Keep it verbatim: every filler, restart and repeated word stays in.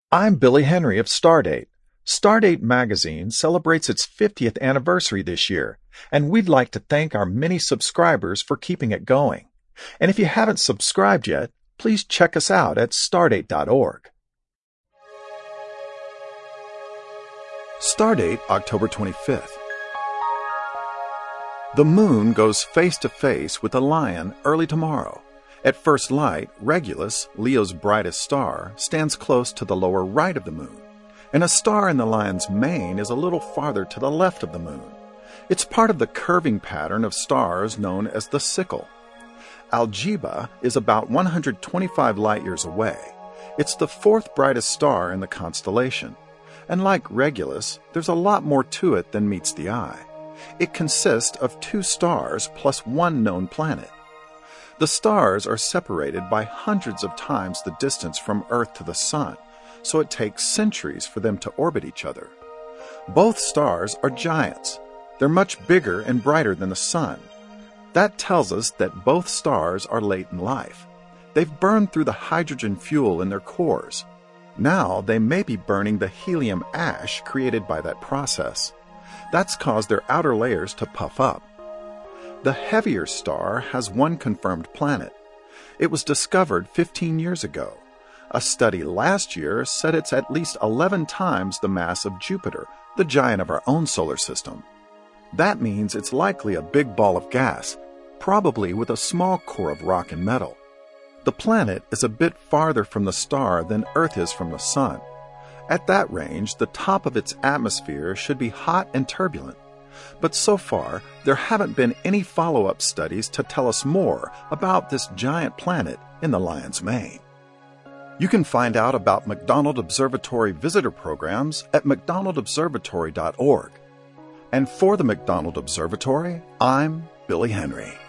I'm Billy Henry of Stardate. Stardate magazine celebrates its fiftieth anniversary this year, and we'd like to thank our many subscribers for keeping it going. And if you haven't subscribed yet, please check us out at stardate dot org. Stardate, October twenty-fifth. The moon goes face-to-face with the lion early tomorrow. At first light, Regulus, Leo's brightest star, stands close to the lower right of the moon, and a star in the lion's mane is a little farther to the left of the moon. It's part of the curving pattern of stars known as the sickle. Algeba is about one hundred twenty-five light-years away. It's the fourth brightest star in the constellation, and like Regulus, there's a lot more to it than meets the eye. It consists of two stars plus one known planet. The stars are separated by hundreds of times the distance from Earth to the Sun, so it takes centuries for them to orbit each other. Both stars are giants. They're much bigger and brighter than the Sun. That tells us that both stars are late in life. They've burned through the hydrogen fuel in their cores. Now they may be burning the helium ash created by that process. That's caused their outer layers to puff up. The heavier star has one confirmed planet. It was discovered fifteen years ago. A study last year said it's at least eleven times the mass of Jupiter, the giant of our own solar system. That means it's likely a big ball of gas, probably with a small core of rock and metal. The planet is a bit farther from the star than Earth is from the Sun. At that range, the top of its atmosphere should be hot and turbulent. But so far, there haven't been any follow-up studies to tell us more about this giant planet in the lion's mane. You can find out about McDonald Observatory visitor programs at mcdonald observatory dot org. And for the McDonald Observatory, I'm Billy Henry.